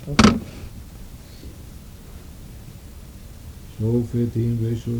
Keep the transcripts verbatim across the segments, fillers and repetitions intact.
שופטים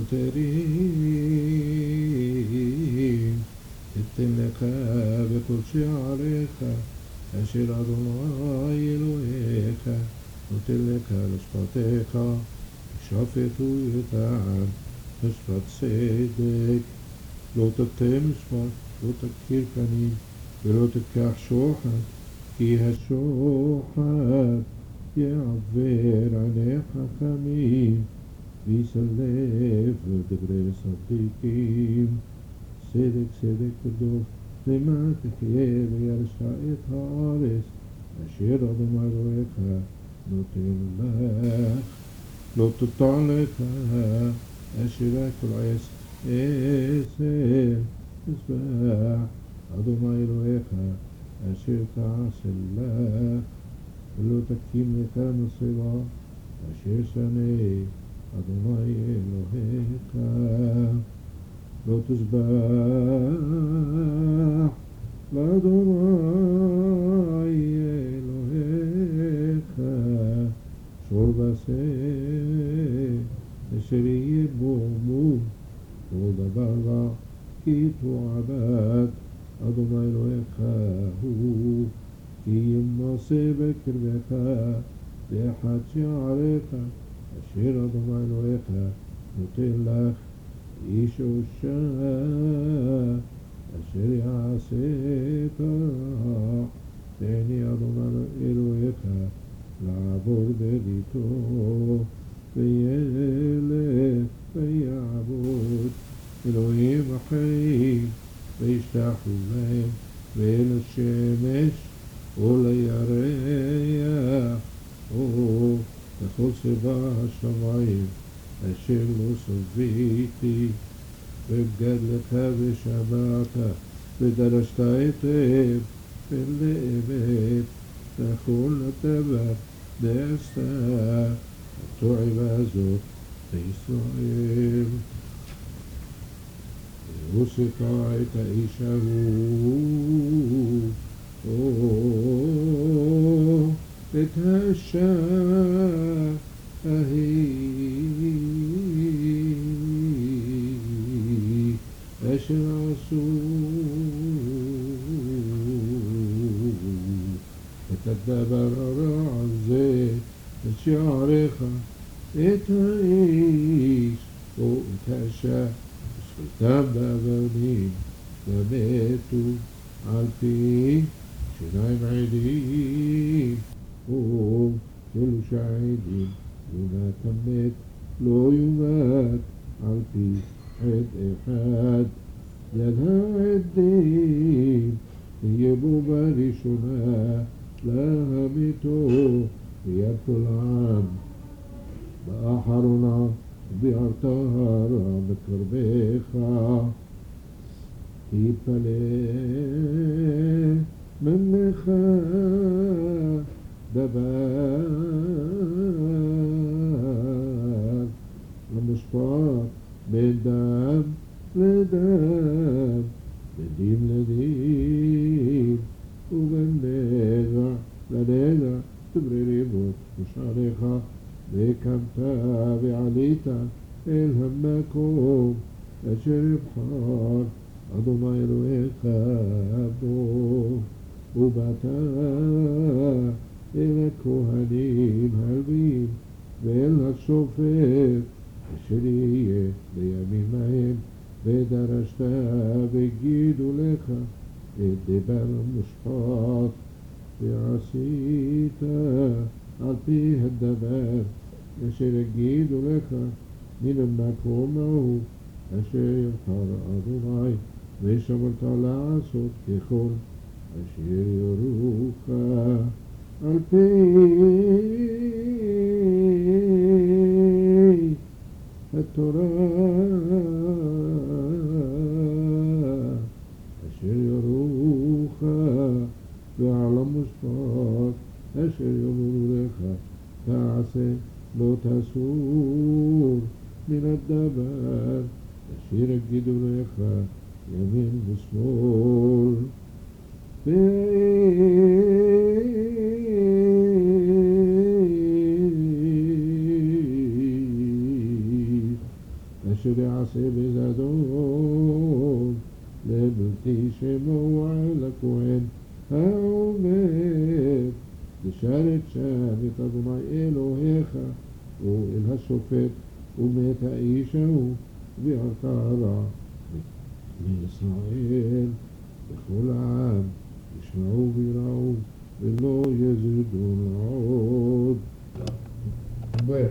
ושוטרים, אתן לך בכל שעריך, אשר אדוני אלוהיך נותן לך לשפטיך, שפטו יתם משפט צדק, לא תטה משפט, לא תכיר פנים, ולא תיקח שוחד, כי השוחד יעוור עיני חכמים, ויסלף דברי צדיקים. צדק צדק תרדוף, למען תחיה וירשת את הארץ, אשר אדוני אלוהיך נותן לך. לא תוטע לך אשר כל עץ עשר מזבח אדוני אלוהיך אשר תעשה לך, ולא תקים לך מצבה אשר שנה אדוני אלוהיך. לא תזבח לאדוני אלוהיך שור בשר אשר יהיה בו מום, כל דבר רע כי תועבד אדוני אלוהיך הוא, כי ימסה בקרבך באחד שעריך אשר אדוני אלוהיך נותן לך, איש אושה אשר יעשית בעיני אדוני אלוהיך לעבור בריתו, וילך ויעבוד אלוהים אחרים וישתחו להם, ואל השמש או לירח או לכל צבא השמיים אשר לא סביתי. ובגדלך ושמעת ודרשת היטב ולאמת לכל דבר דעשת התועבה הזאת בישראל. והוסיף את האיש ההוא או את האישה ההיא אשר עשו את הדבר הרע הזה את שעריך, את האיש או את האישה ושפטם באבנים ומתו על פי שניים עדים, או שלושה עדים, יומת המת לא יומת על פי עד אחד. יד העדים תהיה בו בראשונה להמיתו, ויד כל העם באחרונה ביערת הרע בקרבך. תתפלא ממך דבר למשפט בין דם לדם, בין דין לדין, ובין נגע לנגע, דברי ריבות ושעריך. וקמת ועלית אל המקום אשר יבחר אדוני אלוהיך בו, ובאת אל הכהנים הלוויים ואל השופט אשר יהיה בימים ההם, ודרשת והגידו לך את דבר המשפט, ועשית על פי הדבר אשר יגידו לך מן המקום ההוא אשר יבחר אדוני, ושמרת לעשות ככל אשר יורוך על פי התורה אשר יורוך, ועל המשפט אשר יאמרו לך תעשה, לא תסור מן הדבר אשר יגידו לך ימין ושמאל. ואם תעשה בזדון, לבלתי שמוע אל הכהן העומד לשרת שם את אדוני אלוהיך, ואל השופט ומת האיש ההוא וערכה הרע מישראל, וכל העם ישמעו ויראו ולא יזדון עוד. בואי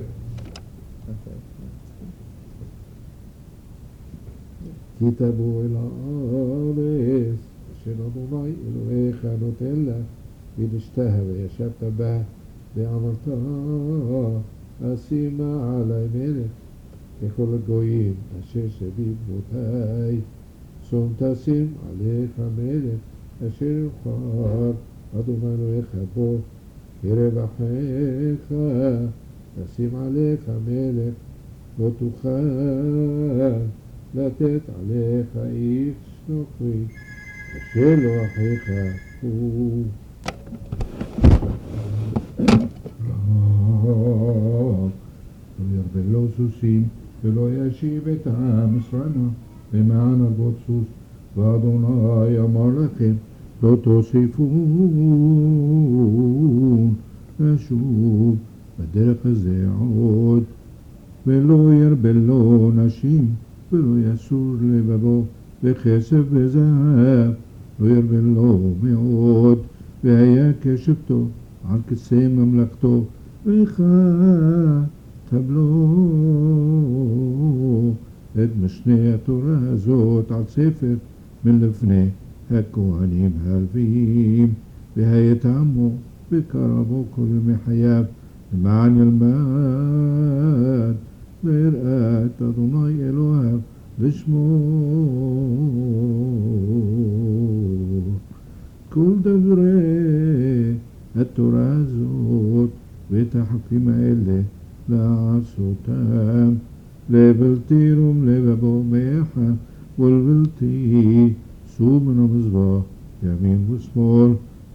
כי תבוא אל הארץ אשר אדוני אלוהיך נותן לך ונשתה וישבת בה ואמרת אשימה עלי מלך ככל הגויים אשר סביב מותי, שום תשים עליך מלך אשר יבחר אדוני אלוהיך בו קרב אחיך, תשים עליך מלך לא תוכל לתת עליך איש נוכרי אשר לא אחיך הוא. לא ירבה לו סוסים ולא ישיב את העם מצרימה למען הרבות סוס, ואדוני אמר לכם לא תוסיפון לשוב בדרך הזה עוד, ולא ירבה לו נשים ולא יסור לבבו בכסף וזהב, לא ירבה לו מאוד, והיה כשבתו על כסא ממלכתו, וכתב לו את משנה התורה הזאת על ספר מלפני הכהנים הלוויים, והיה עמו וקרבו כל ימי חייו, למען ילמד ויראה את אדוני אלוהיו לשמור כל דברי התורה הזאת ואת החוקים האלה לעשותם, לבלתי רום לבבו מאחה ולבלתי סור מן המזבח ימין ושמאל,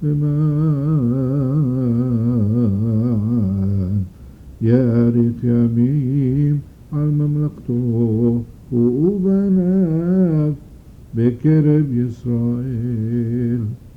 למען יאריך ימים על ממלכתו ובניו בקרב ישראל.